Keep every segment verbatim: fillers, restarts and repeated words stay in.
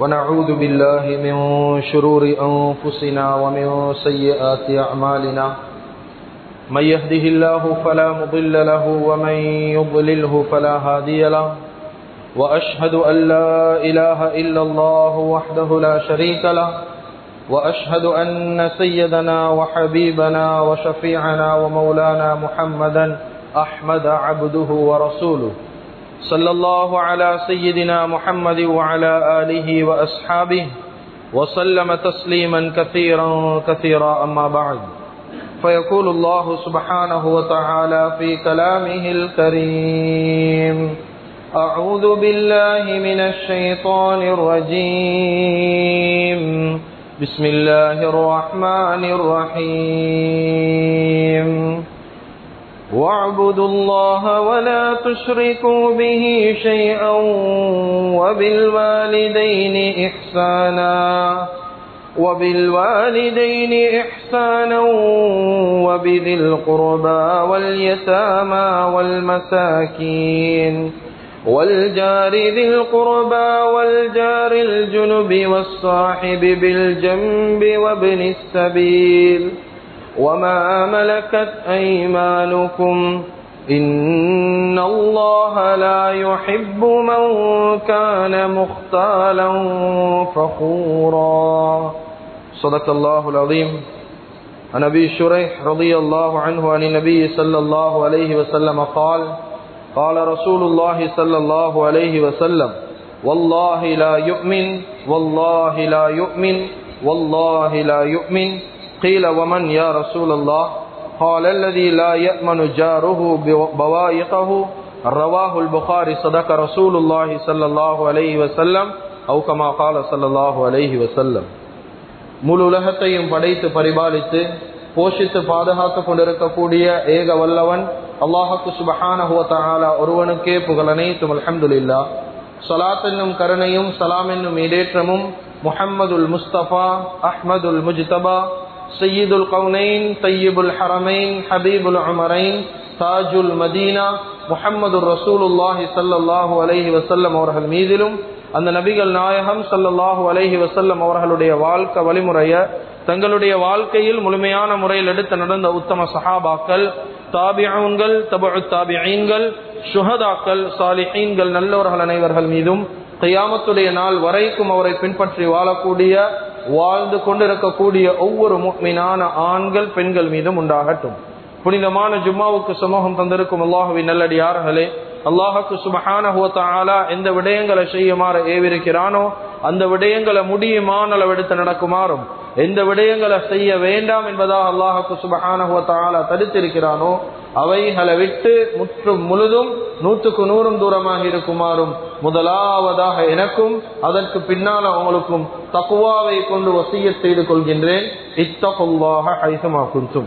ونعوذ بالله من شرور أنفسنا ومن سيئات أعمالنا من يهده الله فلا مضل له ومن يضلله فلا هادي له وأشهد أن لا إله إلا الله وحده لا شريك له وأشهد أن سيدنا وحبيبنا وشفيعنا ومولانا محمدا أحمد عبده ورسوله صلى الله على سيدنا محمد وعلى آله وأصحابه وسلم تسليما كثيرا كثيرا أما بعد فيقول الله سبحانه وتعالى في كلامه الكريم أعوذ بالله من الشيطان الرجيم بسم الله الرحمن الرحيم واعبدوا الله ولا تشركوا به شيئا وبالوالدين إحسانا وبالوالدين إحسانا وبذي القربى واليتامى والمساكين والجار ذي القربى والجار الجنب والصاحب بالجنب وابن السبيل وما ملكت أيمانكم إن الله لا يحب من كان مختالا فخورا صدق الله العظيم. عن أبي شريح رضي الله عنه عن النبي صلى الله عليه وسلم قال قال رسول الله صلى الله عليه وسلم والله لا يؤمن والله لا يؤمن والله لا يؤمن قيل ومن يا رسول الله قال الذي لا يأمن جاره بوائقه رواه البخاري صدق رسول الله صلى الله عليه وسلم أو كما قال صلى الله عليه وسلم. முழு உலகத்தையும் படைத்து பரிபாலித்து போஷித்து பாதுகாத்துக் கொண்டிருக்கக்கூடிய ஏக வல்லவன் அல்லாஹ்வுக்கு சுப்ஹானஹு வ தஆலா ஒருவனுக்கே புகழ் அனைத்தும். அல்ஹம்துலில்லாஹ். ஸலாத் என்னும் கருணையும் சலாம் என்னும் ஈடேற்றமும் முஹம்மதுல் முஸ்தபா அஹ்மதுல் முஜ்தபா சய்யிதுல் கௌனைன் தய்யிபுல் ஹரமைன் ஹபீபுல் உமரைன் தாஜுல் மதீனா முஹம்மதுர் ரசூலுல்லாஹி ஸல்லல்லாஹு அலைஹி வஸல்லம் அவர்கள் மீதிலும் அந்த நபிகள் நாயகம் ஸல்லல்லாஹு அலைஹி வஸல்லம் அவர்களுடைய வாழ்க்கை வழிமுறையை தங்களுடைய வாழ்க்கையில் முழுமையான முறையில் எடுத்து நடந்த உத்தம சஹாபாக்கள், தாபிஊன்கள், தபஉ தாபிஈன்கள், ஷுஹதாக்கள், சாலிஹீன்கள், நல்லவர்கள் அனைவர்கள் மீதும் கியாமத்துடைய நாள் வரைக்கும் அவரை பின்பற்றி வாழக்கூடிய வாழ்ந்து கொண்டிருக்கக்கூடிய ஒவ்வொரு முஃமினான ஆண்கள் பெண்கள் மீதும் உண்டாகட்டும். புனிதமான ஜும்மாவுக்கு சமூகம் தந்திருக்கும் அல்லாஹுவின் நல்லடியார்களே, அல்லாஹுக்கு சுப்ஹானஹு வ தஆலா எந்த விடயங்களை செய்யுமாறு ஏவிருக்கிறானோ அந்த விடயங்களை முடியுமான அளவெடுத்து நடக்குமாறும், எந்த விடயங்களை செய்ய வேண்டாம் என்பதாக அல்லாஹுக்கு சுப்ஹானஹு வ தஆலா தடுத்திருக்கிறானோ அவைகளை விட்டு முற்றும் முழுதும் நூற்றுக்கு நூறும் தூரமாக இருக்குமாறும் முதலாவதாக எனக்கும் அதற்கு பின்னால் அவங்களுக்கும் தக்வாவை கொண்டு வசியத் செய்து கொள்கின்றேன். இத்தகுல்லாஹ ஹைஸுமா குன்தும்.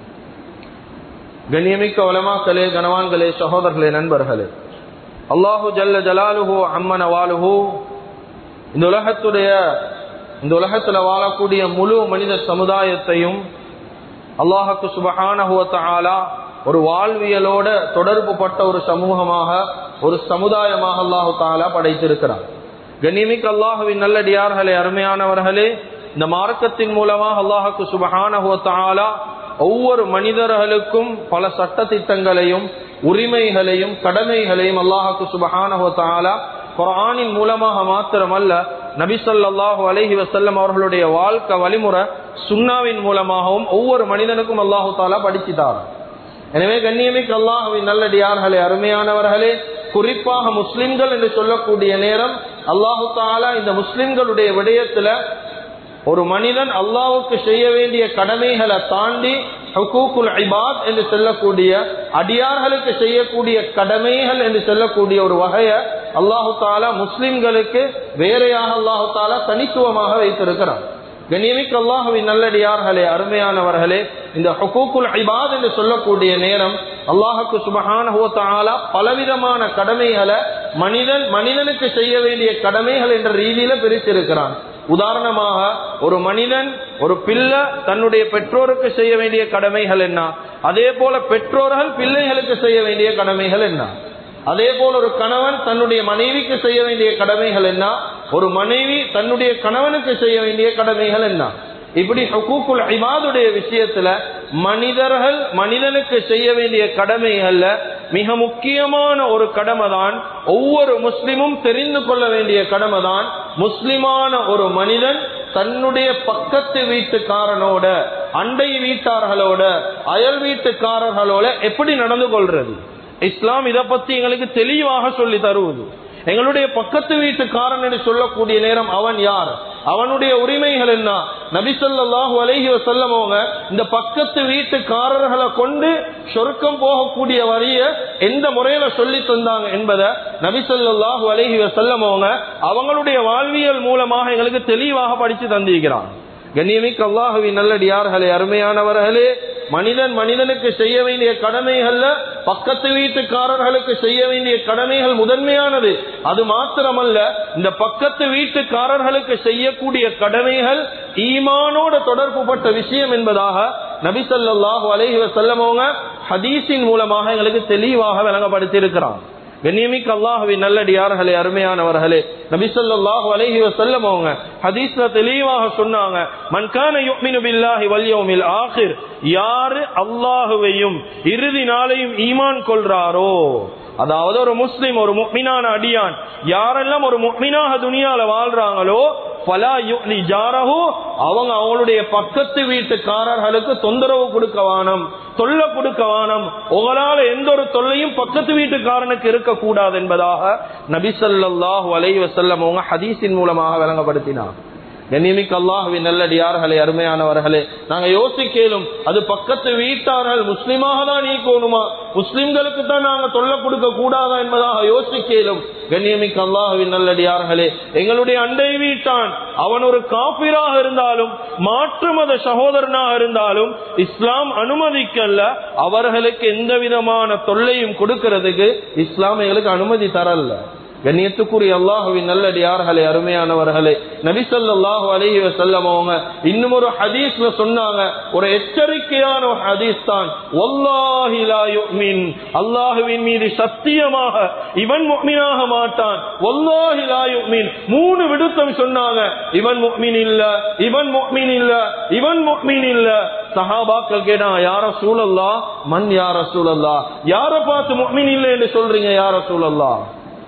கண்ணியமிக்க உலமாக்களே, கனவான்களே, சகோதரர்களே, நண்பர்களே, அல்லாஹு ஜல்ல ஜலாலுஹு அம்மன வாலுஹு இந்த உலகத்துடைய இந்த உலகத்துல வாழக்கூடிய முழு மனித சமுதாயத்தையும் அல்லாஹுக்கு சுப்ஹானஹு வ தஆலா ஒரு வாழ்வியலோட தொடர்பு பட்ட ஒரு சமூகமாக ஒரு சமுதாயமாக அல்லாஹு தஆலா படைத்திருக்கிறார். கண்ணியமிக்க அல்லாஹுவின் நல்லடியார்களே, அருமையானவர்களே, இந்த மார்க்கத்தின் மூலமாக அல்லாஹுக்கு சுப்ஹானஹு வ தஆலா ஒவ்வொரு மனிதர்களுக்கும் பல சட்ட திட்டங்களையும் உரிமைகளையும் கடமைகளையும் அல்லாஹுக்கு சுப்ஹானஹு வ தஆலா குர்ஆனின் மூலமாக மாத்திரமல்ல நபி ஸல்லல்லாஹு அலைஹி வஸல்லம் அவர்களுடைய வாழ்க்கை வழிமுறை சுன்னாவின் மூலமாகவும் ஒவ்வொரு மனிதனுக்கும் அல்லாஹு தஆலா படிச்சிட்டார். எனவே கண்ணியமிக்க அல்லாஹுவின் நல்லடியார்களே, அருமையானவர்களே, குறிப்பாக முஸ்லிம்கள் என்று சொல்லக்கூடிய நேரம் அல்லாஹு தஆலா இந்த முஸ்லிம்களுடைய விடயத்துல ஒரு மனிதன் அல்லாஹ்வுக்கு செய்ய வேண்டிய கடமைகளை தாண்டி ஹுகூகுல் இபாத் என்று சொல்லக்கூடிய அடியார்களுக்கு செய்யக்கூடிய கடமைகள் என்று சொல்லக்கூடிய ஒரு வகையை அல்லாஹு தஆலா முஸ்லிம்களுக்கு வேறையாக அல்லாஹு தஆலா தனித்துவமாக வைத்திருக்கிறார். கண்ணியமிக்க அல்லாஹ்வின் நல்லடியார்களே, அருமையானவர்களே, இந்த ஹுகூகுல் இபாத் என்று சொல்லக்கூடிய நேரம் அல்லாஹ்வுக்கு சுப்ஹானஹு வ தஆலா பலவிதமான கடமைகளை மனிதன் மனிதனுக்கு செய்ய வேண்டிய கடமைகள் என்ற ரீதியில பிரித்திருக்கிறான். உதாரணமாக ஒரு மனிதன் ஒரு பிள்ளை தன்னுடைய பெற்றோருக்கு செய்ய வேண்டிய கடமைகள் என்ன, அதே போல பெற்றோர்கள் பிள்ளைகளுக்கு செய்ய வேண்டிய கடமைகள் என்ன, அதே போல ஒரு கணவன் தன்னுடைய மனைவிக்கு செய்ய வேண்டிய கடமைகள் என்ன, ஒரு மனைவி தன்னுடைய கணவனுக்கு செய்ய வேண்டிய கடமைகள் என்ன? இப்படி ஹுகூக்குல் இபாதுடைய விஷயத்துல மனிதர்கள் மனிதனுக்கு செய்ய வேண்டிய கடமைகள்ல மிக முக்கியமான ஒரு கடமை தான், ஒவ்வொரு முஸ்லிமும் தெரிந்து கொள்ள வேண்டிய கடமை தான், முஸ்லிமான ஒரு மனிதன் தன்னுடைய பக்கத்து வீட்டுக்காரனோட, அண்டை வீட்டார்களோட, அயல் வீட்டுக்காரர்களோட எப்படி நடந்து கொள்றது. இஸ்லாம் இதை பத்தி எங்களுக்கு தெளிவாக சொல்லி தருவது. எங்களுடைய பக்கத்து வீட்டுக்காரன் என்று சொல்லக்கூடிய நேரம் அவன் யார், அவனுடைய உரிமைகள் என்ன? நபி ஸல்லல்லாஹு அலைஹி வஸல்லம் அவங்க இந்த பக்கத்து வீட்டுக்காரர்களை கொண்டு சொர்க்கம் போகக்கூடிய வரிய எந்த முறையில சொல்லி தந்தாங்க என்பதை நபி ஸல்லல்லாஹு அலைஹி வஸல்லம் அவங்க அவங்களுடைய வாழ்வியல் மூலமாக எங்களுக்கு தெளிவாக படிச்சு தந்திருக்கிறான். கண்ணியமிக்க அல்லாஹுவின் நல்லடியார்களே, அருமையானவர்களே, மனிதன் மனிதனுக்கு செய்ய வேண்டிய கடமைகள்ல பக்கத்து வீட்டுக்காரர்களுக்கு செய்ய வேண்டிய கடமைகள் முதன்மையானது. அது மாத்திரமல்ல, இந்த பக்கத்து வீட்டுக்காரர்களுக்கு செய்யக்கூடிய கடமைகள் ஈமானோட தொடர்புபட்ட விஷயம் என்பதாக நபி ஸல்லல்லாஹு அலைஹி வஸல்லம் அவங்க ஹதீஸின் மூலமாக எங்களுக்கு தெளிவாக விளங்கப்படுத்தி இருக்கிறார். கண்ணியமிக்க அல்லாஹுவின் நல்லடியார்களே, அருமையானவர்களே, நபி ஸல்லல்லாஹு அலைஹி வஸல்லம் அவங்க ஹதீஸ்ல தெளிவாக சொன்னாங்க, மன் கான யுமினு பில்லாஹி வல் யௌமில் ஆகிர், யாரு அல்லாஹுவையும் இறுதி நாளையும் ஈமான் கொள்றாரோ, அதாவது ஒரு முஸ்லிம், ஒரு முஃமினான அடியான், யாரெல்லாம் ஒரு முஃமினாக துனியால வாழ்றாங்களோ, ஃபலா யுலி ஜாரஹு, அவங்க அவங்களுடைய பக்கத்து வீட்டுக்காரர்களுக்கு தொந்தரவு கொடுக்க வானம், தொல்லை கொடுக்க வானம், உங்களால எந்த ஒரு தொல்லையும் பக்கத்து வீட்டுக்காரனுக்கு இருக்க கூடாது என்பதாக நபி ஸல்லல்லாஹு அலைஹி வஸல்லம் அவங்க ஹதீஸின் மூலமாக விளங்கப்படுத்தினார். கண்ணியமிக்க அல்லாஹுவின் நல்லடியார்களே, அருமையானவர்களே, நாங்க யோசிக்கலும் அது பக்கத்து வீட்டார்கள் முஸ்லிமாக தான் நீக்கணுமா, முஸ்லிம்களுக்கு தான் நாங்க தொல்லை கொடுக்க கூடாதா என்பதாக யோசிக்கலும். கண்ணியமிக்க அல்லாஹுவின் நல்லடியார்களே, எங்களுடைய அண்டை வீட்டான் அவன் ஒரு காபிராக இருந்தாலும் மாற்று மத சகோதரனாக இருந்தாலும் இஸ்லாம் அனுமதிக்கல்ல, அவர்களுக்கு எந்த விதமான தொல்லையும் கொடுக்கிறதுக்கு இஸ்லாம் எங்களுக்கு அனுமதி தரல. கண்ணியத்துக்குரிய அல்லாஹுவின் நல்லடியார்களே, அருமையானவர்களே, நபி ஸல்லல்லாஹு அலைஹி வஸல்லம் அவங்க இன்னும் ஒரு ஹதீஸ்ல சொன்னாங்க, ஒரு எச்சரிக்கையான ஒரு ஹதீஸ் தான், வல்லாஹி லா யுமின், அல்லாஹுவின் மீது சத்தியமாக இவன் முஃமினாக மாட்டான், வல்லாஹி லா யுமின், மூணு விடுத்தம் சொன்னாங்க, இவன் முஃமின் இல்ல, இவன் முஃமின் இல்ல, இவன் முஃமின் இல்ல. சஹாபாக்கள் கேட்டாங்க, யா ரசூலல்லாஹ், மன் யா ரசூலல்லாஹ், யாரை பார்த்து முஃமின் இல்லை என்று சொல்றீங்க யா ரசூலல்லாஹ்,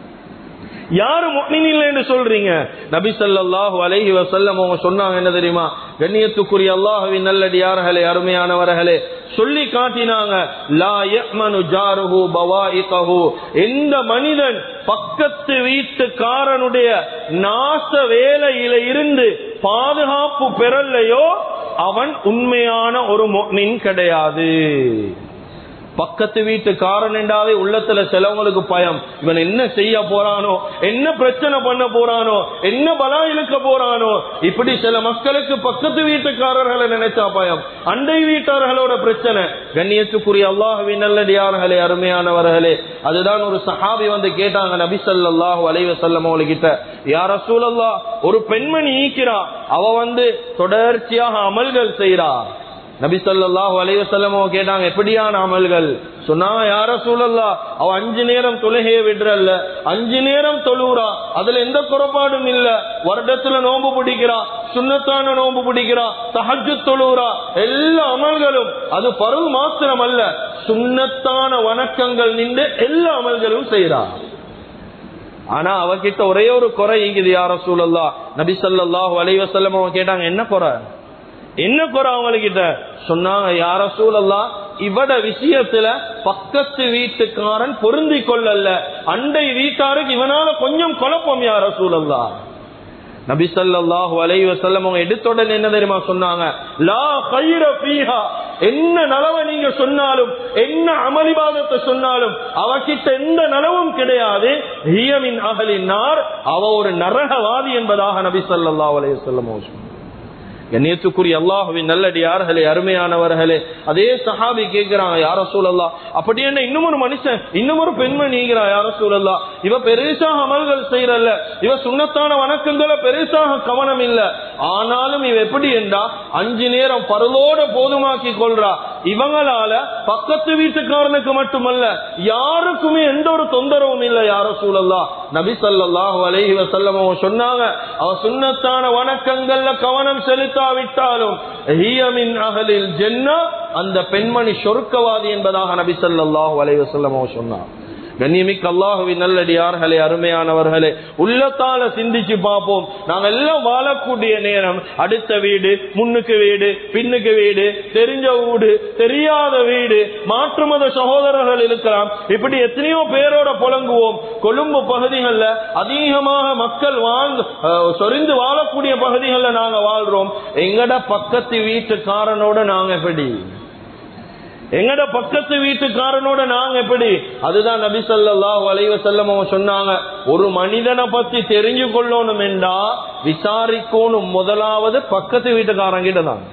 யாரு முஃமின் இல்லை என்று சொல்றீங்க? நபி ஸல்லல்லாஹு அலைஹி வஸல்லம் அவங்க சொன்னாங்க என்ன தெரியுமா? கண்ணியத்துக்குரிய அல்லாஹ்வின் நல்லடியார்களே, அருமையானவர்களே, சொல்லி காட்டினாங்க, லா யமனு ஜாருஹு பவாயிகஹு, எந்த மனிதன் பக்கத்து வீட்டுக்காரனுடைய நாச வேலையில இருந்து பாதுகாப்பு பெறலையோ அவன் உண்மையான ஒரு முஃமின் கிடையாது. பக்கத்து வீட்டுக்காரன் என்றாவே உள்ளத்துல சிலவங்களுக்கு பயம், இவன் என்ன செய்ய போறானோ, என்ன பிரச்சனை பண்ண போறானோ, என்ன பலா இழுக்க போறானோ. இப்படி சில மக்களுக்கு பக்கத்து வீட்டுக்காரர்களை நினைச்சா பயம், அண்டை வீட்டார்களோட பிரச்சனை. கண்ணியத்துக்குரிய அல்லாஹ்வின் நல்லடியார்களே, அருமையானவர்களே, அதுதான் ஒரு சஹாபி வந்து கேட்டாங்க நபி ஸல்லல்லாஹு அலைஹி வஸல்லம் அவங்ககிட்ட, யா ரசூலல்லாஹ், ஒரு பெண்மணி ஈக்கிறா, அவ வந்து தொடர்ச்சியாக அமல்கள் செய்யறா. நபி ஸல்லல்லாஹு அலைஹி வஸல்லம் கேட்டாங்க, எப்படியான அமல்கள்? சொன்னாங்க, யா ரசூலல்லாஹ், அவ அஞ்சு நேரம் தொழுகையை விடுறல்ல, அஞ்சு நேரம் தொழுறா, அதுல எந்த குறைபாடும் இல்ல, வருடத்துல நோன்பு பிடிக்கிறா, சுன்னத்தான நோன்பு பிடிக்கிறா, தஹஜ்ஜுத் தொழுறா, எல்லா அமல்களும், அது பருவ மாத்திரம் அல்ல, சுன்னத்தான வணக்கங்கள் நின்று எல்லா அமல்களும் செய்யறா. ஆனா அவகிட்ட ஒரே ஒரு குறை இருக்குது யா ரசூலல்லாஹ். நபி ஸல்லல்லாஹு அலைஹி வஸல்லம் கேட்டாங்க, என்ன குறை, என்ன குறை அவங்ககிட்ட? சொன்னாங்க, யா ரசூலல்லாஹ், இவட விஷயத்துல பக்கத்து வீட்டுக்காரன் பொருந்தி கொள்ளல, அண்டை வீட்டாருக்கு இவனால கொஞ்சம் குழப்பம் யா ரசூலல்லாஹ். நபி ஸல்லல்லாஹு அலைஹி வஸல்லம் எடுத்தோடனே என்ன தெரியுமா சொன்னாங்க? லா கைர ஃபீஹா, என்ன நலவை நீங்க சொன்னாலும், என்ன அமலிபாதத்தை சொன்னாலும் அவகிட்ட எந்த நலவும் கிடையாது. ஹிய மின் அஹ்லின் நார், அவ ஒரு நரகவாதி என்பதாக நபி ஸல்லல்லாஹு அலைஹி வஸல்லம் சொன்னாங்க. கண்ணியத்துக்குரிய அல்லாஹ்வின் நல்லடியார்களே, அருமையானவர்களே, அதே சஹாபி கேட்கிறாங்க, யா ரசூலல்லாஹ், அப்படி என்ன இன்னும் ஒரு மனுஷன், இன்னும் ஒரு பெண்மணி நீங்கிறா, யா ரசூலல்லாஹ், இவ பெருசாக அமல்கள் செய்யறல்ல, இவ சுன்னத்தான வணக்கங்களை பெருசாக கவனம் இல்ல, ஆனாலும் இவ எப்படி என்றா அஞ்சு நேரம் பரலோட போதுமாக்கி கொள்றா, இவங்களால பக்கத்து வீட்டுக்காரனுக்கு மட்டுமல்ல யாருக்குமே எந்த ஒரு தொந்தரவும் இல்லை. யா ரசூலல்லாஹ், நபி ஸல்லல்லாஹு அலைஹி வஸல்லம் சொன்னாங்க, அவ சுன்னத்தான வணக்கங்கள்ல கவனம் செலுத்தாவிட்டாலும் ஹிய மின் அஹ்லில் ஜன்னah, அந்த பெண்மணி சொர்க்கவாதி என்பதாக நபி ஸல்லல்லாஹு அலைஹி வஸல்லம் சொன்னார். கண்ணியமிக்க அல்லாஹுவின் நல்லடியார்களே, அருமையானவர்களே, உள்ளத்தால சிந்திச்சு பார்ப்போம். நாங்க எல்லாம் வாழக்கூடிய நேரம் அடுத்த வீடு, முன்னுக்கு வீடு, பின்னுக்கு வீடு, தெரிஞ்ச வீடு, தெரியாத வீடு, மாற்று மத சகோதரர்கள் இருக்கலாம். இப்படி எத்தனையோ பேரோட புலங்குவோம். கொழும்பு பகுதிகளில் அதிகமாக மக்கள் வாழ்ந்து சொரிந்து வாழக்கூடிய பகுதிகளில் நாங்க வாழ்றோம். எங்கட பக்கத்து வீட்டுக்காரனோட நாங்க எப்படி, எங்கட பக்கத்து வீட்டுக்காரனோட நாங்க எப்படி? அதுதான் நபி ஸல்லல்லாஹு அலைஹி வஸல்லம் சொன்னாங்க, ஒரு மனிதனை பத்தி தெரிஞ்சு கொள்ளணும் என்றா விசாரிக்கணும் முதலாவது பக்கத்து வீட்டுக்காரங்கிட்ட தான்.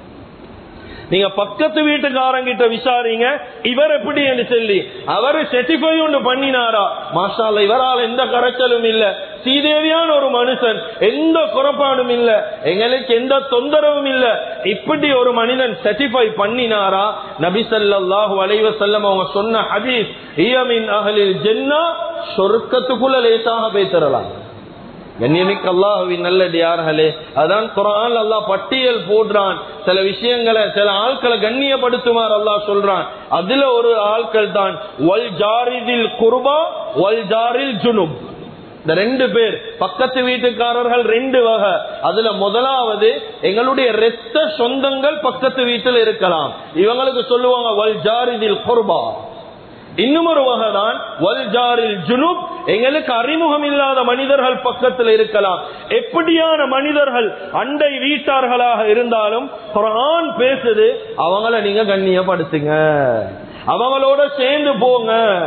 நீங்க பக்கத்து வீட்டுக்காரங்கிட்ட விசாரிங்க, இவர் எப்படி என்று சொல்லி அவரு செட்டிஃபை ஒன்று பண்ணினாரா, மாஷா அல்லாஹ் இவரால் எந்த கரைச்சலும் இல்ல, சீதேவியான ஒரு மனுஷன், எந்த குறைபாடும் இல்ல, எங்களுக்கு எந்த தொந்தரவும் இல்ல, இப்படி ஒரு மனிதன் சர்டிஃபை பண்ணினாரா, நபி ஸல்லல்லாஹு அலைஹி வஸல்லம் அவங்க சொன்ன ஹதீஸ் ஹிய மின் அஹ்லில் ஜன்னah, சொர்க்கத்துக்குள்ள லேசாக போய் தரலாம். கண்ணியமிக்க அல்லாஹுவின் நல்லடியார்களே, அதான் குர்ஆன்ல அல்லாஹ் பட்டியல் போடுறான். சில விஷயங்களை சில ஆட்களை கண்ணியப்படுத்துமாறு அல்லாஹ் சொல்றான். அதுல ஒரு ஆட்கள் தான் வல் ஜாரிதில் குர்பா வல் ஜாரில் ஜுனுப். இந்த ரெண்டு பேர் பக்கத்து வீட்டுக்காரர்கள் ரெண்டு வகை. அதுல முதலாவது எங்களுடைய இரத்த சொந்தங்கள் பக்கத்து வீட்டில் இருக்கலாம், இவங்களுக்கு சொல்லுவாங்க வல் ஜாரிதில் குர்பா. இன்னும் ஒரு வகைதான் வல் ஜாரில் ஜுனுப், எங்களுக்கு அறிமுகம் இல்லாத மனிதர்கள் பக்கத்தில் இருக்கலாம். எப்படியான மனிதர்கள் அண்டை வீட்டார்களாக இருந்தாலும் குர்ஆன் பேசுது, அவங்கள நீங்க கண்ணியப்படுத்துங்க, அவங்களோட சேர்ந்து போங்க.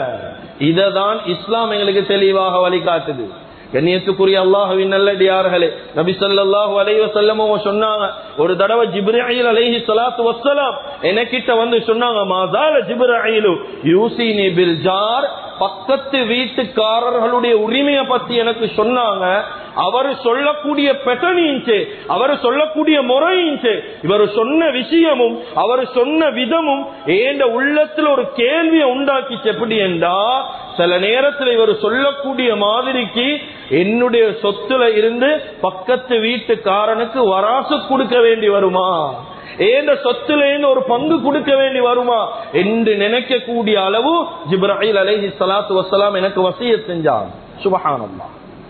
இததான் இஸ்லாம் எங்களுக்கு தெளிவாக வழிகாட்டுது. கண்ணியத்துக்குரிய அல்லாஹ்வின் நல்லடியார்களே, நபி ஸல்லல்லாஹு அலைஹி வஸல்லம் சொன்னாங்க, ஒரு தடவை ஜிப்ரீல் அலைஹி ஸலாத்து வஸ்ஸலாம் எனக்கிட்ட வந்து சொன்னாங்க, மாஸால ஜிப்ரீல் யூசினி பில் ஜார், பக்கத்து வீட்டுக்காரர்களுடைய உரிமையை பத்தி எனக்கு சொன்னாங்க. அவர் சொல்லக்கூடிய பெட்டனிச்சு, அவர் சொல்லக்கூடிய முறையிச்சு, இவர் சொன்ன விஷயமும் அவர் சொன்ன விதமும் ஏண்ட உள்ளத்துல ஒரு கேள்வியை உண்டாக்கிச்சு. எப்படி என்றா, சில நேரத்தில் இவர் சொல்லக்கூடிய மாதிரிக்கு என்னுடைய சொத்துல இருந்து பக்கத்து வீட்டுக்காரனுக்கு வராசு கொடுக்க வேண்டி வருமா, ஏந்த சொத்துல இருந்து ஒரு பங்கு கொடுக்க வேண்டி வருமா என்று நினைக்கக்கூடிய அளவு ஜிப்ரீல் அலைஹி ஸலாத்து வஸ்ஸலாம் எனக்கு வசியத் செஞ்சாங்க. சுப்ஹானல்லாஹ்.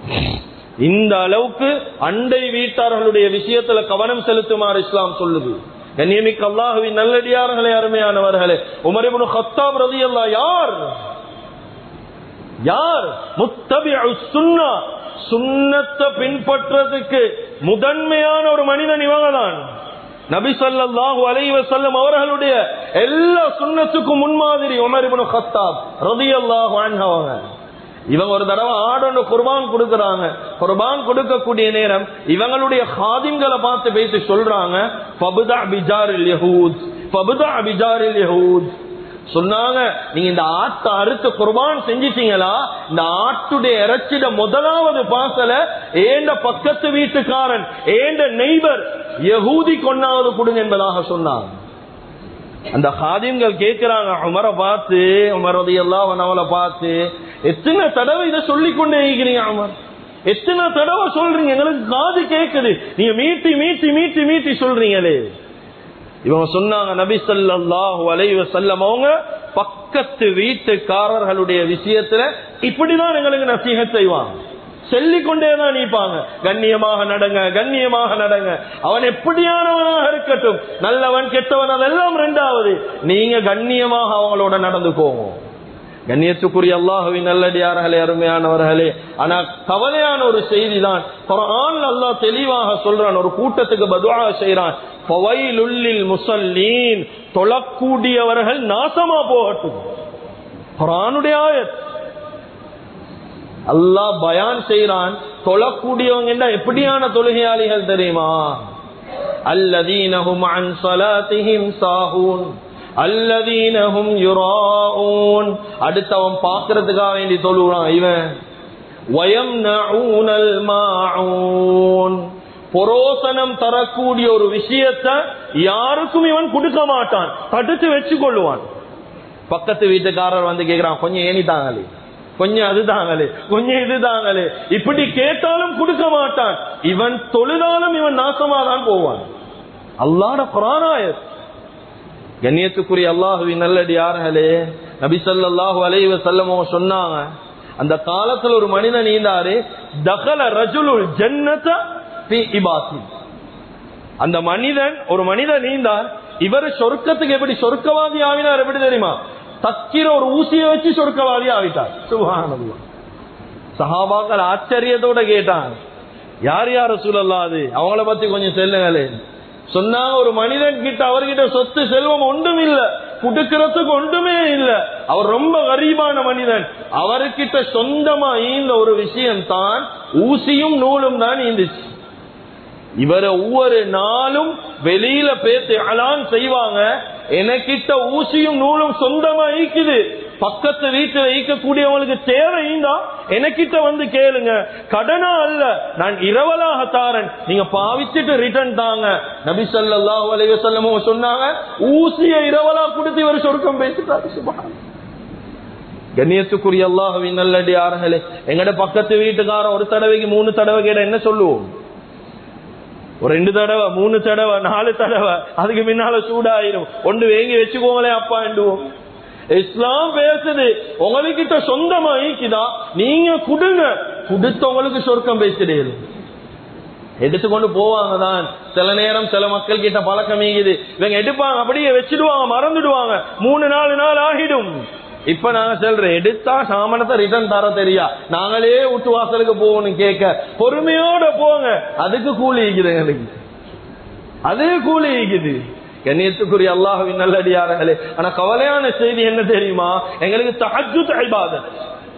இந்த அளவுக்கு அண்டை வீட்டார்களுடைய விஷயத்துல கவனம் செலுத்துமாறு இஸ்லாம் சொல்லுது. கண்ணியமிக்க அல்லாஹ்வின் நல்லடியார்களே, அருமையானவர்களே, உமர் இப்னு கத்தாப் ரலியல்லாஹு யார் யார் முத்தபிஉ சுன்னா, சுன்னத்தை பின்பற்றதுக்கு முதன்மையான ஒரு மனிதன் இவங்கதான். நபி ஸல்லல்லாஹு அலைஹி வஸல்லம் அவர்களுடைய எல்லா சுன்னத்துக்கும் முன்மாதிரி உமர் இப்னு கத்தாப் ரலியல்லாஹு அன்ஹு. இவங்க ஒரு தடவை ஆடொன்று குர்பான் கொடுக்கறாங்க. குர்பான் கொடுக்கக்கூடிய நேரம் இவங்களுடைய ஹாதிம்களை பார்த்து பேசி சொல்றாங்க, ஃபபுதா பிஜாரில் யஹூத், ஃபபுதா பிஜாரில் யஹூத். சொன்னாங்க, நீங்க இந்த ஆட்டை அறுத்து குர்பான் செஞ்சிட்டீங்களா, இந்த ஆட்டுடைய இறைச்சிட முதலாவது பாசல ஏண்ட பக்கத்து வீட்டுக்காரன், ஏண்ட நெய்பர் யஹூதி கொண்டாவது கொடுங்க என்பதாக சொன்னாங்க. அந்த ஹாதிம்கள் கேட்கிறாங்க உமரை பார்த்து, உமர் ரலியல்லாஹு அன்ஹு பார்த்து, எத்தனை தடவை இதை சொல்லிக் கொண்டே இருக்கிறீங்க உமர், எத்தனை தடவை சொல்றீங்க, எங்களுக்கு காது கேட்குது, நீங்க மீட்டி மீட்டி மீட்டி மீட்டி சொல்றீங்களே. இவங்க சொன்னாங்க, நபி ஸல்லல்லாஹு அலைஹி வஸல்லம் அவங்க பக்கத்து வீட்டுக்காரர்களுடைய விஷயத்துல இப்படிதான் எங்களுக்கு நசீஹத் செய்வாங்க, சொல்லிக்கொண்டேதான் நீப்பாங்க, கண்ணியமாக நடங்க, கண்ணியமாக நடங்க, அவன் எப்படியானவனாக இருக்கட்டும், நல்லவன் கெட்டவன் அதெல்லாம் ரெண்டாவது, நீங்க கண்ணியமாக அவங்களோட நடந்து போவோம். கண்ணியத்துக்குரிய அல்லாஹ்வின் நல்லடியார்களே, அருமையானவர்களே, ஆனா கவலையான ஒரு செய்தி தான், குர்ஆன்ல அல்லாஹ் தெளிவாக சொல்றான், ஒரு கூட்டத்துக்கு பதுஆ செய்றான், ஃபவைலுல் லில் முஸல்லீன், தொழக்கூடியவர்கள் நாசமா போகட்டும். குர்ஆனுடைய ஆயத் அல்லாஹ் பயான் செய்றான், தொழக்கூடியவங்க எப்படியான தொழுகையாளிகள் தெரியுமா, அல்லதீனஹும் அன் ஸலாத்திஹிம் சாஹூன் அல்லதீனஹும் யுராஊன், அடுத்தவன் பார்க்கிறதுக்காக வேண்டி தொழுகிறான் இவன், வயம்னஊனல் மாஊன், புரோசனம் தரக்கூடிய ஒரு விஷயத்தை யாருக்கும் இவன் கொடுக்க மாட்டான், தடுத்து வச்சு கொள்ளுவான். பக்கத்து வீட்டுக்காரர் வந்து கேக்குறான், கொஞ்சம் ஏனி தாங்களே, கொஞ்சம் அது தாங்களே, கொஞ்சம் இது தாங்களே, இப்படி கேட்டாலும் கொடுக்க மாட்டான். இவன் தொழுதாலும் இவன் நாசமாதான் போவான். அல்லாஹ்வுடைய குர்ஆன் ஆயத். கண்ணியத்துக்குரிய அல்லாஹ்வின் நல்லடியார்களே, நபி ஸல்லல்லாஹு அலைஹி வஸல்லம் சொன்னாங்க, அந்த காலத்துல ஒரு மனிதன் நீந்தாரு, தகல ரஜுலுல் ஜன்னத ஃபீ இபாசி. அந்த மனிதன் ஒரு மனிதன் நீந்தார், இவர் சொர்க்கத்துக்கு எப்படி சொர்க்கவாதி ஆவினார் எப்படி தெரியுமா? தக்கிற ஒரு ஊசியை வச்சு சொர்க்கவாதி ஆவிட்டார். சுப்ஹானல்லாஹ். சஹாபாக்கள் ஆச்சரியத்தோட கேட்டாங்க, யார் யார் ரசூலல்லாஹ், அது அவங்கள பத்தி கொஞ்சம் சொல்லுங்களே. சொன்னாங்க, ஒரு மனிதன் கிட்ட அவர்கிட்ட சொத்து செல்வம் ஒன்றும் இல்ல, குடுக்கிறதுக்கு ஒன்றுமே இல்ல, அவர் ரொம்ப கரீபான மனிதன். அவர்கிட்ட சொந்தமா ஈந்த ஒரு விஷயம் தான் ஊசியும் நூலும் தான் ஈந்துச்சு. இவரை ஒவ்வொரு நாளும் வெளியில பேசி அலான் செய்வாங்க, எனக்கிட்ட ஊசியும் நூலும் சொந்தமா ஈக்குது, பக்கத்து வீட்டுல ஈக்கக்கூடியவங்களுக்கு தேவைந்தா எனக்கிட்ட வந்து கேளுங்க, கடனா அல்ல, நான் இரவலாக தாரன், நீங்க பாவிச்சுட்டு ரிட்டர்ன் தாங்க. நபி ஸல்லல்லாஹு அலைஹி வஸல்லம் சொன்னாங்க, ஊசியை இரவலா கொடுத்து இவர் சொர்க்கம் பேசிட்டாரு. சுப்ஹானல்லாஹ். கண்ணியத்துக்குரிய அல்லாஹ்வின் நல்லடியார்களே, எங்கட பக்கத்து வீட்டுக்காரன் ஒரு தடவைக்கு மூணு தடவை கேட்ட என்ன சொல்லுவோம்? ஒரு ரெண்டு தடவை மூணு தடவை நாலு தடவை, அதுக்கு முன்னால சூடாயிரும், ஒன்று வேங்கி வச்சுக்கோங்களே அப்பா என்றுவோம். இஸ்லாம் பேசுது, உங்களுக்கிட்ட சொந்தமா ஈக்குதா நீங்க குடுங்க, குடுத்தவங்களுக்கு சொர்க்கம் பேசுறீங்க. எடுத்துக்கொண்டு போவாங்க தான். சில நேரம் சில மக்கள் கிட்ட பழக்கம் ஈகுது, இவங்க எடுப்பாங்க அப்படியே வச்சிடுவாங்க, மறந்துடுவாங்க, மூணு நாலு நாள் ஆகிடும். இப்ப நாங்க சொல்றேன், எடுத்தா சாமானத்தை ரிட்டர்ன் தர தெரியா, நாங்களே விட்டு வாசலுக்கு போகணும் கேட்க, பொறுமையோட போங்க, அதுக்கு கூலி ஈக்குது, எங்களுக்கு அதே கூலி ஈக்குது. கண்ணியத்துக்குரிய அல்லாஹ்வின் நல்லடியார்களே, ஆனா கவலையான செய்தி என்ன தெரியுமா? எங்களுக்கு தஹஜ்ஜுத் இபாதத்,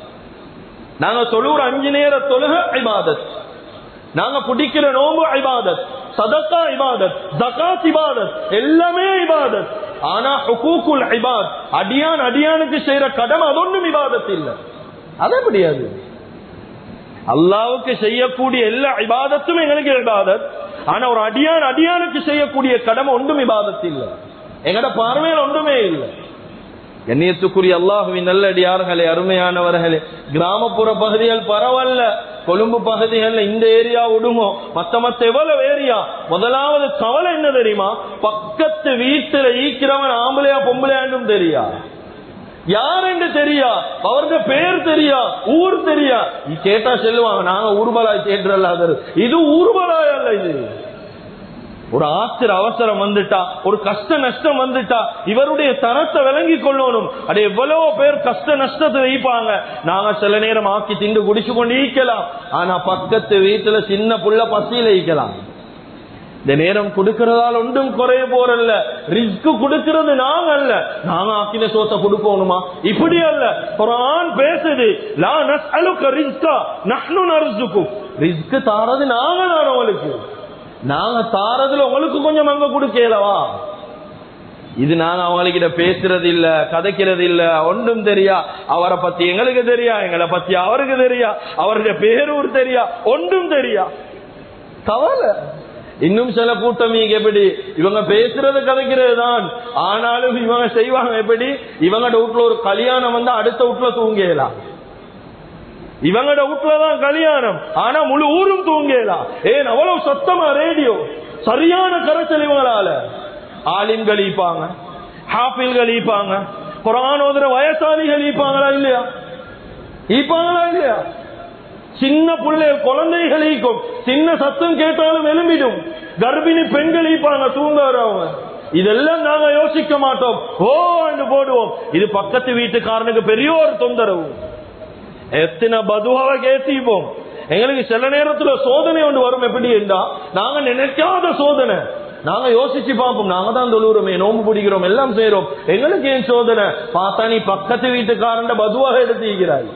நாங்க தொழுற அஞ்சு நேர தொழுக இபாதத், நாங்க பிடிக்கிற நோம்பு இபாதத், சதகா இபாதத், ஜகாத் இபாதத், எல்லாமே இபாதத். ஆனா ஹுகூகுல் இபாத், அடியான் அடியானுக்கு செய்யற கடமை அதொன்னும் இபாதத் இல்ல. அது முடியாது. அல்லாஹ்வுக்கு செய்யக்கூடிய எல்லா இபாதத்தும் எங்களுக்கு இபாதத், ஆனா ஒரு அடியான் அடியானுக்கு செய்யக்கூடிய கடமை ஒன்றும் இபாதத் இல்ல, எங்கட பார்வையில் ஒன்றுமே இல்லை. கண்ணியத்துக்குரிய அல்லாஹ்வின் நல்லடியார்களே, அருமையானவர்களே, கிராமப்புற பகுதிகள் பரவாயில்ல, கொழும்பு பகுதிகள் இந்த ஏரியா விடுமோ, மத்த மத்த எவ்வளவு ஏரியா. முதலாவது கவலை என்ன தெரியுமா? பக்கத்து வீட்டுல ஈக்கிறவன் ஆம்பளையா பொம்பளையாண்டும் தெரியா, யாருன்னு தெரியா, அவருக்கு பேர் தெரியா, ஊர் தெரியா. கேட்டா சொல்லுவாங்க, நாங்க ஊர்வலாய் தேட்டரல்லாத, இது ஊர்வலாய் அல்ல. இது ஒரு ஆத்திர அவசரம் வந்துட்டா, ஒரு கஷ்ட நஷ்டம் வந்துட்டா, இவருடைய தரத்தை விளங்கி கொள்ளணும். அது எவ்வளவு பேர் கஷ்ட நஷ்டத்தை வைப்பாங்க. நாங்க சில நேரம் ஆக்கி திண்டு குடிச்சு கொண்டு ஈக்கலாம், ஆனா பக்கத்து வீட்டுல சின்ன புள்ள பசியில ஈக்கலாம். இந்த நேரம் கொடுக்கிறதால ஒன்றும் குறைய போறல்ல, ரிஸ்க் கொடுக்கிறது நாங்க அல்ல, நாங்க ஆக்கின சோத்தை கொடுக்கணுமா? இப்படி அல்ல. குர்ஆன் பேசுது, லா நஸ்அலுக ரிஸ்கா நஹ்னு நர்சுகும், ரிஸ்க் தாரது நாங்க தான் உங்களுக்கு, நாங்க தாரதுல உங்களுக்கு கொஞ்சம் அங்க கொடுக்கலவா? இது நாங்க அவங்ககிட்ட பேசுறது இல்ல, கதைக்கிறது இல்ல, ஒன்றும் தெரியா. அவரை பத்தி எங்களுக்கு தெரியா, எங்களை பத்தி அவருக்கு தெரியா, அவருடைய பேரூர் தெரியா, ஒன்றும் தெரியா. கவலை. இன்னும் சில கூட்டம் எப்படி இவங்க பேசுறது கதைக்கிறது தான், ஆனாலும் இவங்க செய்வாங்க எப்படி, இவங்க வீட்டுல ஒரு கல்யாணம் வந்தா அடுத்த வீட்டுல தூங்கலாம், இவங்கட வீட்டுலதான் கல்யாணம், ஆனா முழு ஊரும் தூங்கலாம். ஏன் அவ்வளவு சத்தமா ரேடியோ, சரியான கரைச்சல் இவங்களால. ஆலிம்கள் ஈப்பாங்க, ஹாஃபில்கள் ஈப்பாங்க, குர்ஆன் ஓதுற வயசாலிகள் ஈப்பாங்களா இல்லையா? ஈப்பாங்களா இல்லையா? சின்ன பிள்ளை குழந்தைகள் ஈக்கும், சின்ன சத்தம் கேட்டாலும் எழும்பிடும். கர்ப்பிணி பெண்கள் ஈப்பாங்க, தூங்க வரவங்க. இதெல்லாம் நாங்க யோசிக்க மாட்டோம், ஓ என்று போடுவோம். இது பக்கத்து வீட்டுக்காரனுக்கு பெரிய ஒரு தொந்தரவு. எத்தனை பதுவாவை கேட்டிப்போம். எங்களுக்கு சில நேரத்துல சோதனை ஒன்று வரும். எப்படி என்றா, நாங்க நினைக்காத சோதனை. நாங்க யோசிச்சு பார்ப்போம், நாங்க தான் தொழுகிறோமே, நோம்பு பிடிக்கிறோம், எல்லாம் செய்யறோம், எங்களுக்கு ஏன் சோதனை? பார்த்தா நீ பக்கத்து வீட்டுக்காரன் பதுவாக எடுத்துக்கிறாய்.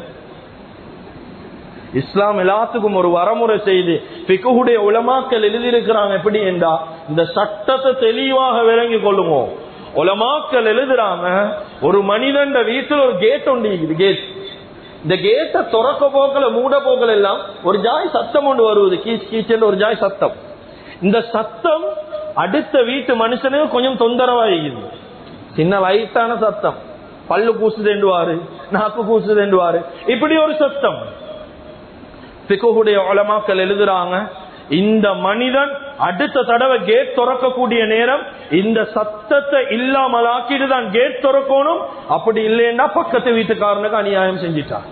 இஸ்லாம் எல்லாத்துக்கும் ஒரு வரமுறை செய்து ஃபிக்ஹுடைய உலமாக்கள் எழுதியிருக்கிறாங்க. எப்படி என்றா, இந்த சட்டத்தை தெளிவாக விளங்கி கொள்ளுவோம். உலமாக்கள் எழுதுறாங்க, ஒரு மனிதன் வீட்டில் ஒரு கேட் ஒன்று, கேட், இந்த கேட்டை துறக்க போக்கல மூட போக்கல எல்லாம் ஒரு ஜாய் சத்தம் ஒன்று வருவது, கீச் கீச் ஒரு ஜாய் சத்தம். இந்த சத்தம் அடுத்த வீட்டு மனுஷனுக்கு கொஞ்சம் தொந்தரவாயிக்குது. சின்ன லைட்டான சத்தம், பல்லு கூசுதேண்டுவாரு, நாக்கு கூசுதேண்டுவாரு, இப்படி ஒரு சத்தம். ஃபிக்ஹுடைய உலமாக்கள் எழுதுறாங்க, இந்த மனிதன் அடுத்த தடவை கேட் திறக்கக்கூடிய நேரம் இந்த சத்தத்தை இல்லாமலாக்கிட்டு தான் கேட் திறக்கணும். அப்படி இல்லைன்னா பக்கத்து வீட்டுக்காரனுக்கு அநியாயம் செஞ்சிட்டார்.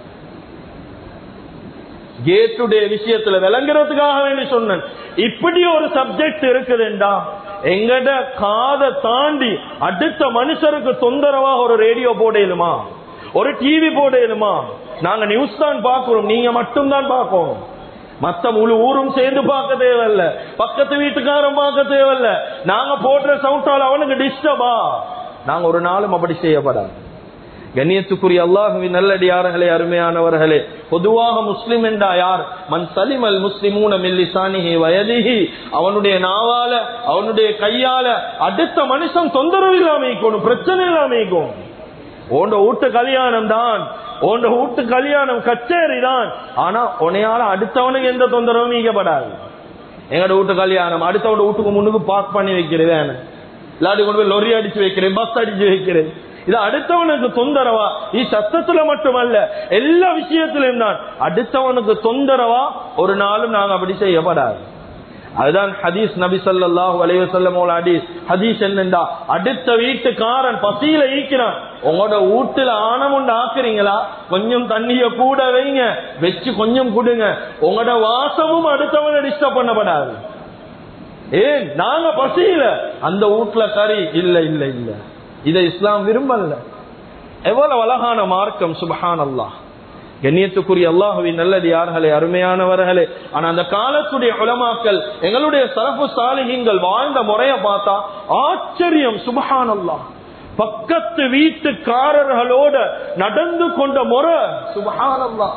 கேட்டுடைய விஷயத்துல விளங்குறதுக்காக வேண்டி சொன்னேன். இப்படி ஒரு சப்ஜெக்ட் இருக்குதுண்டா எங்கட காதை தாண்டி அடுத்த மனுஷருக்கு தொந்தரவா ஒரு ரேடியோ போடலுமா, ஒரு டிவி போடலுமா? நாங்க நியூஸ் தான் பாக்குறோம், நீங்க மட்டும் தான் பார்க்கணும். மத்த முழு ஊரும் சேர்ந்து பார்க்க தேவையில்ல, பக்கத்து வீட்டுக்காரன் பார்க்க தேவையில்ல. நாங்க போடுற சவுண்டால் அவனுக்கு டிஸ்டர்பா? நாங்க ஒரு நாளும் அப்படி செய்யப்படாது. கண்ணியத்துக்குரிய அல்லாஹுவின் நல்லடியார்களே, அருமையானவர்களே, பொதுவாக முஸ்லிம் என்றா யார்? மன் சலிமல் முஸ்லிமூன மின் லிசானிஹி வ யதிஹி, அவனுடைய நாவால அவனுடைய கையால அடுத்த மனுஷன் தொந்தரவு இல்லாம இருக்கணும், பிரச்சனை இல்லாம இருக்கணும். ஓண்ட வீட்டு கல்யாணம் தான், ஓண்ட வீட்டு கல்யாணம் கச்சேரி தான், ஆனா உனையால அடுத்தவனுக்கு எந்த தொந்தரவும் நீக்கப்படாது. எங்கட வீட்டு கல்யாணம் அடுத்தவனோட வீட்டுக்கு முன்னுக்கு பார்க் பண்ணி வைக்கிறேன், இல்லாட்டி கொண்டு போய் லொரி அடிச்சு வைக்கிறேன், பஸ் அடிச்சு வைக்கிறேன். இது அடுத்தவனுக்கு தொந்தரவா? இது சத்தத்துல மட்டுமல்ல, எல்லா விஷயத்திலும் தான் அடுத்தவனுக்கு தொந்தரவா ஒரு நாளும் நாங்க அப்படி செய்யப்படாது. அதுதான் ஹதீஸ், நபி ஸல்லல்லாஹு அலைஹி வஸல்லம் ஹதீஸ். ஹதீஸ் என்னண்டா, அடுத்த வீட்டுக்காரன் பசியில ஈக்கிறான், உங்களோட வீட்டுல ஆணம் உண்டு ஆக்குறீங்களா, கொஞ்சம் தண்ணிய கூட வைங்க, வச்சு கொஞ்சம் கொடுங்க. உங்களோட வாசமும் அடுத்தவனை டிஸ்டர்ப் பண்ணப்படாது. ஏன்? நாங்க பசியில, அந்த வீட்டுல கறி இல்ல இல்ல இல்ல. இதை இஸ்லாம் விரும்பல. எவ்வளவு அழகான மார்க்கம், சுப்ஹானல்லாஹ். கண்ணியத்துக்குரிய அல்லாஹுவின் நல்லடியார்களே, அருமையானவர்களே, ஆனா அந்த காலத்துடைய உலமாக்கள், எங்களுடைய சலஃபு சாலிஹீன்கள் வாழ்ந்த முறைய பார்த்தா ஆச்சரியம், சுப்ஹானல்லாஹ். பக்கத்து வீட்டுக்காரர்களோட நடந்து கொண்ட முறை, சுப்ஹானல்லாஹ்.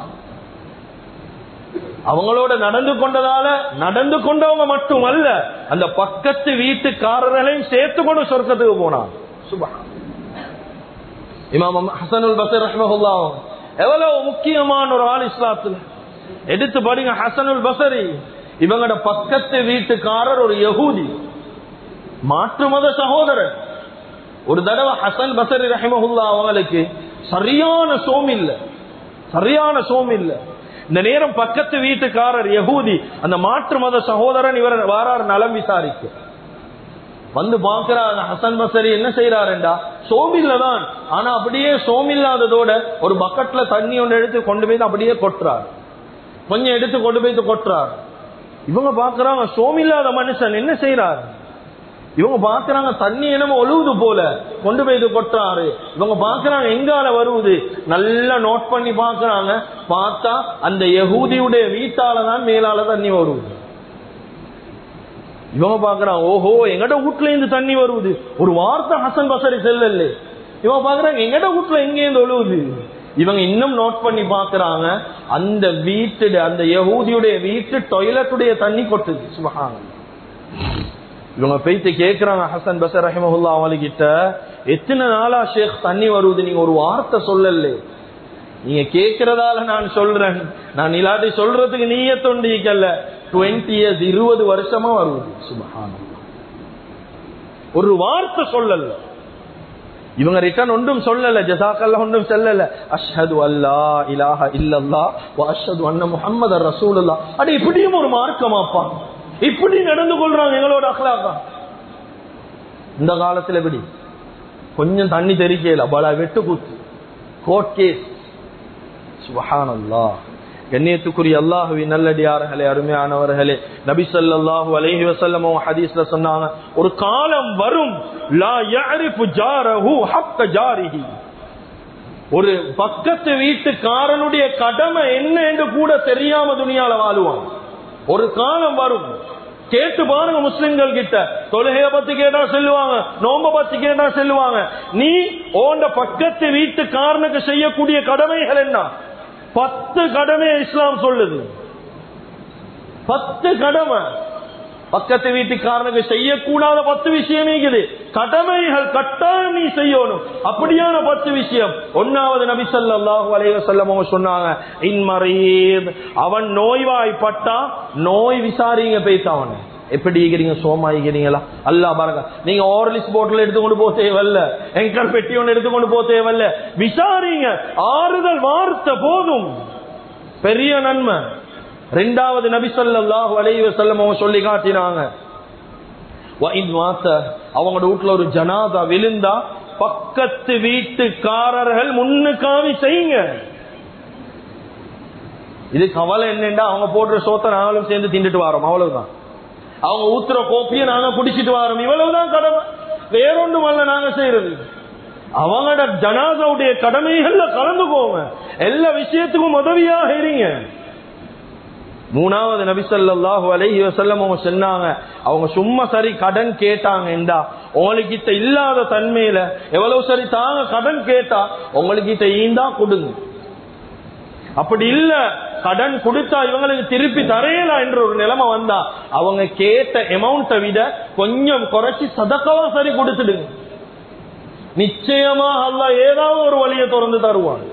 அவங்களோட நடந்து கொண்டதால நடந்து கொண்டவங்க மட்டுமல்ல, அந்த பக்கத்து வீட்டுக்காரர்களையும் சேர்த்து கொண்டு சொர்க்கத்துக்கு போனாங்க. சுப்ஹான். இமாம் ஹஸனுல் பஸ்ரி ரஹ்மஹுல்லாஹ் எவ்வளவு முக்கியமான ஒரு ஆள் இஸ்லாத்துல. எடுத்து பாருங்க, ஹஸனுல் பஸ்ரி இவங்களோட பக்கத்து வீட்டுக்காரர் ஒரு யஹூதி, மாற்று மத சகோதரர். ஒரு தடவை ஹஸன் பஸ்ரி ரஹ்மஹுல்லாஹ் அவங்களுக்கு சரியான சோம் இல்ல, சரியான சோம் இல்ல. இந்த நேரம் பக்கத்து வீட்டுக்காரர் யஹூதி, அந்த மாற்று மத சகோதரன் இவர் வாரார் நலம் விசாரிக்க வந்து பாக்குறாங்க. ஹஸன் பஸ்ரி என்ன செய்யறாருண்டா, சோமில்லதான், ஆனா அப்படியே சோமில்லாததோட ஒரு பக்கெட்ல தண்ணி ஒன்று எடுத்து கொண்டு போய் அப்படியே கொட்டுறாரு, கொஞ்சம் எடுத்து கொண்டு போய் கொட்டுறாரு. இவங்க பாக்குறாங்க சோமில்லாத மனுஷன் என்ன செய்யறாரு. இவங்க பாக்குறாங்க தண்ணி என்னமோ ஒழுகுது போல, கொண்டு போய் கொட்டுறாரு. இவங்க பாக்குறாங்க எங்கால வருவது, நல்லா நோட் பண்ணி பாக்குறாங்க. பார்த்தா அந்த யஹூதியுடைய வீட்டாலதான் மேலால தண்ணி வருவது. இவங்க பாக்குறாங்க, ஓஹோ எங்கட வீட்டுல இருந்து தண்ணி வருவது. ஒரு வார்த்தை ஹஸன் பஸ்ரி செல்லல. இவங்க பாக்குறாங்க எங்கட வீட்டுல எங்க இருந்து ஒழுகுது. இவங்க இன்னும் நோட் பண்ணி பாக்குறாங்க, அந்த வீட்டு அந்த யஹூதியுடைய வீட்டு டாய்லெட்டுடைய தண்ணி கொட்டுது. சுப்ஹானல்லாஹ். இவங்க போயிட்டு கேட்கிறாங்க ஹஸன் பஸ்ரி ரஹ்மஹுல்லாஹ் அவங்ககிட்ட, எத்தனை நாளா ஷேக் தண்ணி வருவது, நீங்க ஒரு வார்த்தை சொல்லல. நீங்க கேட்கறதால நான் சொல்றேன், நான் இல்லாட்டி சொல்றதுக்கு நீயே தொண்டிக்கல. டுவெண்ட்டி இயர்ஸ் இருபது வருஷமா வருவது. சுப்ஹானல்லாஹ். ஒரு வார்த்தை சொல்லல. இவங்க ரிட்டர்ன் ஒன்றும் சொல்லல, ஜஸாக்கல்லாஹ் ஒன்றும் சொல்லல. அஷ்ஹது அல்லா இலாஹ இல்லல்லாஹ் வ அஷ்ஹது அன்ன முஹம்மதர் ரசூலுல்லாஹ். அட இப்படியும் ஒரு மார்க்கமாப்பா, இப்படி நடந்து கொள்றாங்க எங்களோட அக்லாக்கா. இந்த காலத்துல எப்படி கொஞ்சம் தண்ணி தெரிக்கல, பல வெட்டு குத்து, கோர்ட் கேஸ். சுப்ஹானல்லாஹ். கண்ணியத்துக்குரிய அல்லாஹுவின் நல்லடியார்களே, அருமையானவர்களே, நபி ஸல்லல்லாஹு அலைஹி வஸல்லம் ஹதீஸ்ல சொன்னாங்க, ஒரு காலம் வரும், லா யஅரிஃபு ஜாரஹு ஹக்க ஜாரிஹி. ஒரு பக்கத்து வீட்டுக்காரனுடைய கடமை என்ன என்று கூட தெரியாம துனியால வாழுவான். ஒரு காலம் வரும், கேட்டு பாருங்க முஸ்லிம்கள் கிட்ட, தொழுகைய பத்தி கேட்டா சொல்லுவாங்க, நோம்ப பத்தி கேட்டா சொல்லுவாங்க. நீ ஓண்ட பக்கத்து வீட்டுக்காரனுக்கு செய்யக்கூடிய கடமைகள் என்ன? பத்து கடமை இஸ்லாம் சொல்லுது. பத்து கடமை. பக்கத்து வீட்டுக்காரனுக்கு செய்யக்கூடாத பத்து விஷயம் இருக்குது, கடமைகள் கட்டாயம் நீ செய்யணும். அப்படியான பத்து விஷயம். ஒன்னாவது நபி ஸல்லல்லாஹு அலைஹி வஸல்லம் சொன்னாங்க, இன் மரீத், அவன் நோய்வாய்ப்பட்டா நோய் விசாரிங்க, பேச அவன் எப்படி இருக்கிறீங்க, சோமாயிக்கிறீங்களா? அல்லாஹ் பரக்கா. நீங்க ஓரலிஸ் போட்டல் எடுத்துக்கொண்டு போக தேவையில்ல, எங்கல் பெட்டி ஒன்று எடுத்துக்கொண்டு போக தேவையில்ல. விசாரிங்க, ஆறுதல் வார்த்தை போதும், பெரிய நன்மை. இரண்டாவது நபி ஸல்லல்லாஹு அலைஹி வஸல்லம் அவங்க சொல்லி காட்டினாங்க, அவங்களோட வீட்டுல ஒரு ஜனாதா விழுந்தா பக்கத்து வீட்டுக்காரர்கள் முன்னுக்காவி செய்யுங்க. இது கவலை என்னண்டா, அவங்க போடுற சோத்தை நாங்களும் சேர்ந்து திண்டுட்டு வரோம், அவ்வளவுதான். அவங்க ஊத்துற கோப்பியை நாங்க குடிச்சிட்டு வரோம், இவ்வளவுதான் கடமை, வேறொன்றும் அல்ல நாங்க செய்யறது. அவங்களோட ஜனாதாவுடைய கடமைகள்ல கலந்துக்கோங்க, எல்லா விஷயத்துக்கும் உதவியாக இருங்க. மூணாவது நபி ஸல்லல்லாஹு அலைஹி வஸல்லம் அவங்க சொன்னாங்க, அவங்க சும்மா சரி கடன் கேட்டாங்கடா, உங்களுக்கிட்ட இல்லாத தன்மையில எவ்வளவு சரி தாங்க கடன் கேட்டா உங்களுக்கிட்ட ஈந்தா கொடுங்க. அப்படி இல்ல கடன் கொடுத்தா இவங்களுக்கு திருப்பி தரையலாம் என்ற ஒரு நிலைமை வந்தா அவங்க கேட்ட அமௌண்ட்டை விட கொஞ்சம் குறைச்சி சதக்காவா சரி கொடுத்துடுங்க. நிச்சயமா அல்லாஹ் ஏதாவது ஒரு வழியை திறந்து தருவாங்க.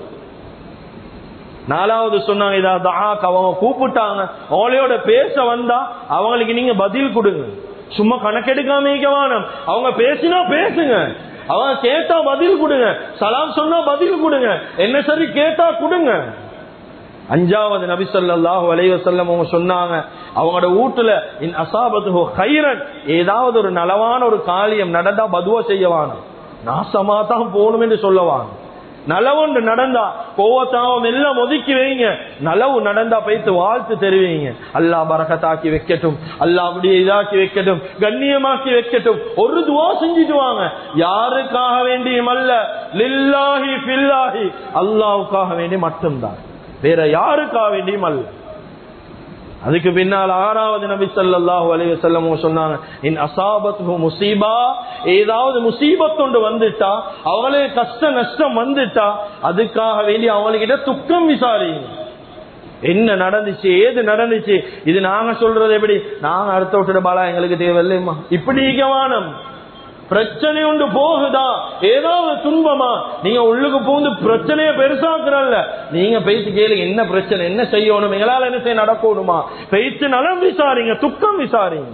நாலாவது சொன்னாங்க, இதாவது அவங்க கூப்பிட்டாங்க, அவங்களோட பேச வந்தா அவங்களுக்கு நீங்க பதில் கொடுங்க. சும்மா கணக்கெடுக்காம வானம், அவங்க பேசினா பேசுங்க, அவங்க கேட்டா பதில் கொடுங்க, சலாம் சொன்னா பதில் கொடுங்க, என்ன சரி கேட்டா கொடுங்க. அஞ்சாவது நபி ஸல்லல்லாஹு அலைஹி வஸல்லம் அவங்க சொன்னாங்க, அவங்களோட வீட்டுல இன் அஸாபத்துஹு கைரன், ஏதாவது ஒரு நலவான ஒரு காரியம் நடந்தா பதுவா செய்யவான, நாசமா தான் போகணும் என்று சொல்லவான். நலவொன்று நடந்தா கோவத்தாவும் எல்லாம் ஒதுக்கி வைங்க, நலவு நடந்தா போய்த்து வாழ்த்து தெரிவிங்க. அல்லாஹ் பரக்கத்தாக்கி வைக்கட்டும், அல்லாஹ் அப்படியே இதாக்கி வைக்கட்டும், கண்ணியமாக்கி வைக்கட்டும். ஒரு துவா செஞ்சுட்டு வாங்க, யாருக்காக வேண்டியும் அல்ல, லில்லாஹி ஃபில்லாஹி, அல்லாஹ்வுக்காக வேண்டி மட்டும்தான், வேற யாருக்காக வேண்டியும் அல்ல. அதுக்கு பின்னால் ஆறாவது நபி ஸல்லல்லாஹு அலைஹி வஸல்லம் சொன்னாங்க, இன் அஸாபத்துஹு முஸீபா, ஏதாவது முசீபத் ஒன்று வந்துட்டா, அவங்களே கஷ்ட நஷ்டம் வந்துட்டா, அதுக்காக வேண்டி அவங்ககிட்ட துக்கம் விசாரிங்க. என்ன நடந்துச்சு, ஏது நடந்துச்சு, இது நாங்க சொல்றது எப்படி, நாங்க அடுத்த விட்டுட பாலா எங்களுக்கு தேவையில்லைமா, இப்படி கவனம். பிரச்சனை ஒன்று போகுதா, ஏதாவது துன்பமா, நீங்க உள்ளுக்கு போந்து பிரச்சனையை பெருசாக்குறல்ல, நீங்க பேசி கேளுங்க, என்ன பிரச்சனை, என்ன செய்யணும், எங்களால என்ன செய்ய நடக்கணுமா, பேச்சு நலம் விசாரிங்க, துக்கம் விசாரிங்க.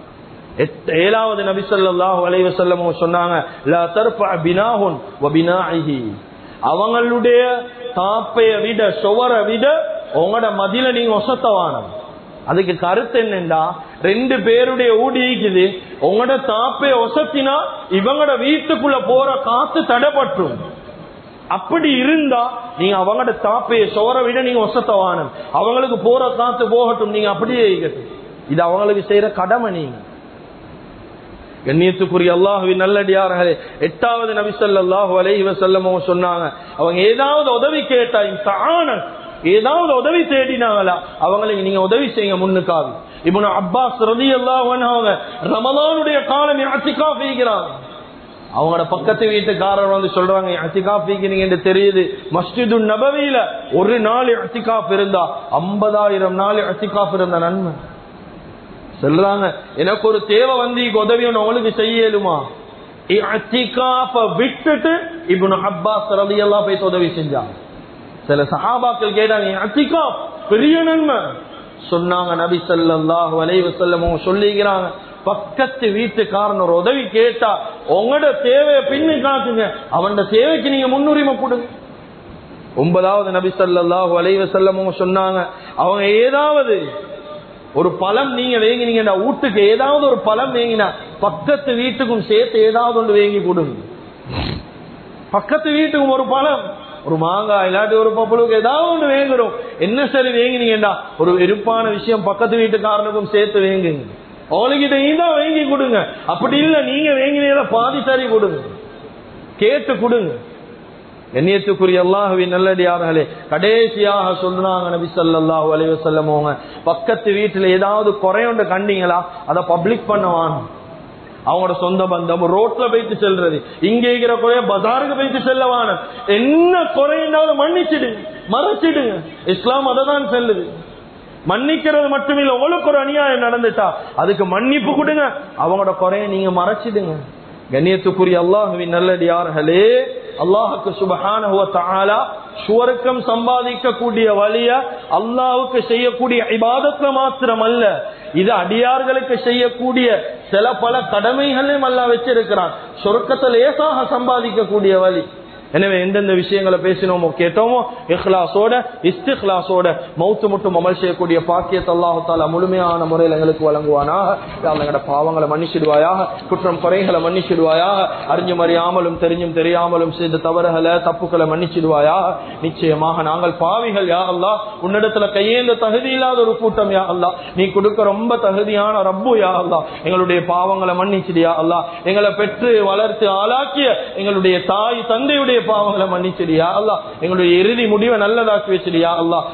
ஏழாவது நபி ஸல்லல்லாஹு அலைஹி வஸல்லம் சொன்னாங்க, லா தர்ஃபா பினாஹுன் வ பினாஹி, அவங்களுடைய தாப்பைய விட சுவரை விட உங்களோட மதில நீங்க ஒசத்தவானம். அதுக்கு கருத்து என்னண்டா, ரெண்டு பேருடைய ஊடி இருக்குது, உங்களோட தாப்பைய ஒசத்தினா இவங்களோட வீட்டுக்குள்ள போற காத்து தடைப்பற்றும். அப்படி இருந்தா நீங்க அவங்களோட தாப்பைய சுவரை விட நீங்க ஒசத்தவானம், அவங்களுக்கு போற காத்து போகட்டும், நீங்க அப்படியே இருக்கட்டும். இது அவங்களுக்கு செய்யற கடமை. நீங்க கண்ணியத்துக்குரிய அல்லாஹ்வின் நல்லடியார்களே, எட்டாவது நபி ஸல்லல்லாஹு அலைஹி வஸல்லம் சொன்னாங்க, அவங்க ஏதாவது உதவி கேட்டா, இன்சான ஏதாவது உதவி தேடினாங்களா அவங்களுக்கு நீங்க உதவி செய்யுங்க முன்னுக்காக. இப்னு அப்பாஸ் ரலியல்லாஹு அன்ஹு ரமலானுடைய காலம் இஅ்திகாஃப் செய்கிறாங்க. அவங்களோட பக்கத்து வீட்டுக்காரர் வந்து சொல்றாங்க, இஅ்திகாஃப் செய்கிறீங்க என்று தெரியுது, மஸ்ஜிது நபவியில ஒரு நாள் இஅ்திகாஃப் இருந்தா ஐம்பதாயிரம் நாள் இஅ்திகாஃப் இருந்த நன்மை. சொல்றாங்க, எனக்கு ஒரு தேவை வந்து உதவி ஒன்று உங்களுக்கு செய்யலுமா, இஅ்திகாஃப விட்டுட்டு இப்னு அப்பாஸ் ரலியல்லாஹு போய் உதவி செஞ்சாங்க. சில சஹாபாக்கள் கேட்டாங்க, இஅ்திகாஃப் பெரிய நன்மை. சொன்னாங்க நபி ஸல்லல்லாஹு அலைஹி வஸல்லம் சொல்லிக்கிறாங்க, பக்கத்து வீட்டுக்காரன் ஒரு உதவி கேட்டா உங்களோட தேவையை பின்னு காட்டுங்க, அவனோட தேவைக்கு நீங்க முன்னுரிமை கொடுங்க. ஒன்பதாவது நபி ஸல்லல்லாஹு அலைஹி வஸல்லம் சொன்னாங்க, அவங்க ஏதாவது ஒரு பழம் நீங்க வேங்கினீங்கன்னா, வீட்டுக்கு ஏதாவது ஒரு பழம் வேங்கினா பக்கத்து வீட்டுக்கும் சேர்த்து ஏதாவது ஒன்று வேங்கி கொடுங்க. பக்கத்து வீட்டுக்கும் ஒரு பழம், ஒரு மாங்காய் இல்லாட்டி ஒரு பப்பளுக்கு ஏதாவது ஒன்று வேங்குறோம், என்ன சரி வேங்கினீங்கடா, ஒரு வெறுப்பான விஷயம் பக்கத்து வீட்டுக்காரனுக்கும் சேர்த்து வேங்குங்க, அவளுக்கிட்ட தான் வேங்கி கொடுங்க. அப்படி இல்லை நீங்க வேங்கினீங்க பாதி சரி கொடுங்க, கேட்டு கொடுங்க. கண்ணியத்துக்குரிய அல்லாஹ்வின் நல்லடியார்களே, கடைசியாக சொல்றாங்க நபி ஸல்லல்லாஹு அலைஹி வஸல்லம், பக்கத்து வீட்டுல ஏதாவது குறையொண்டு கண்டீங்களா அதை பப்ளிக் பண்ணவான். அவங்களோட சொந்த பந்தம் ரோட்ல போயிட்டு செல்றது, இங்க இருக்கிற குறைய பஜாருக்கு போயிட்டு செல்லவான, என்ன குறையினாவது மன்னிச்சிடுங்க, மறைச்சிடுங்க. இஸ்லாம் அதை தான் செல்லுது. மன்னிக்கிறது மட்டுமில்லை, உங்களுக்கு ஒரு அநியாயம் நடந்துட்டா அதுக்கு மன்னிப்பு கொடுங்க, அவங்களோட குறைய நீங்க மறைச்சிடுங்க. கண்ணியத்துக்குரிய அல்லாஹ்வின் நல்லடியார்களே, அல்லாஹ்வுக்கு சுப்ஹானஹு வ தஆலா சுவர்க்கம் சம்பாதிக்க கூடிய வழிய அல்லாஹ்வுக்கு செய்யக்கூடிய இபாதத்ல மாத்திரம் அல்ல, இது அடியார்களுக்கு செய்யக்கூடிய சில பல கடமைகளையும் அல்லாஹ் வச்சிருக்கிறான். சொர்க்கத்தை லேசாக சம்பாதிக்க கூடிய வழி. எனவே எந்தெந்த விஷயங்களை பேசினோமோ கேட்டோமோ இஹ்லாஸோட இஸ்திக்லாஸோட மௌத்து மட்டும் அமல் செய்யக்கூடிய பாக்கியத்தை அல்லாஹ் தஆலா முழுமையான முறையில் எங்களுக்கு வழங்குவானாக. யா அல்லாஹ் எங்கட பாவங்களை மன்னிச்சிடுவாயாக, குற்றம் குறைகளை மன்னிச்சிடுவாயாக, அறிஞ்சும் அறியாமலும் தெரிஞ்சும் தெரியாமலும் செய்த தவறுகளை தப்புக்களை மன்னிச்சிடுவாயாக. நிச்சயமாக நாங்கள் பாவிகள் யா அல்லாஹ், உன்னிடத்துல கையேந்த தகுதி இல்லாத ஒரு கூட்டம் யா அல்லாஹ். நீ கொடுக்க ரொம்ப தகுதியான ரப்பு யா அல்லாஹ். எங்களுடைய பாவங்களை மன்னிச்சிடியா அல்லாஹ். எங்களை பெற்று வளர்த்து ஆளாக்கிய எங்களுடைய தாய் தந்தையுடைய பாவங்களை மன்னிச்சிடியா அல்லாஹ். எங்களுடைய இறுதி முடிவை நல்லதாக்கி வச்சிடியா அல்லாஹ்.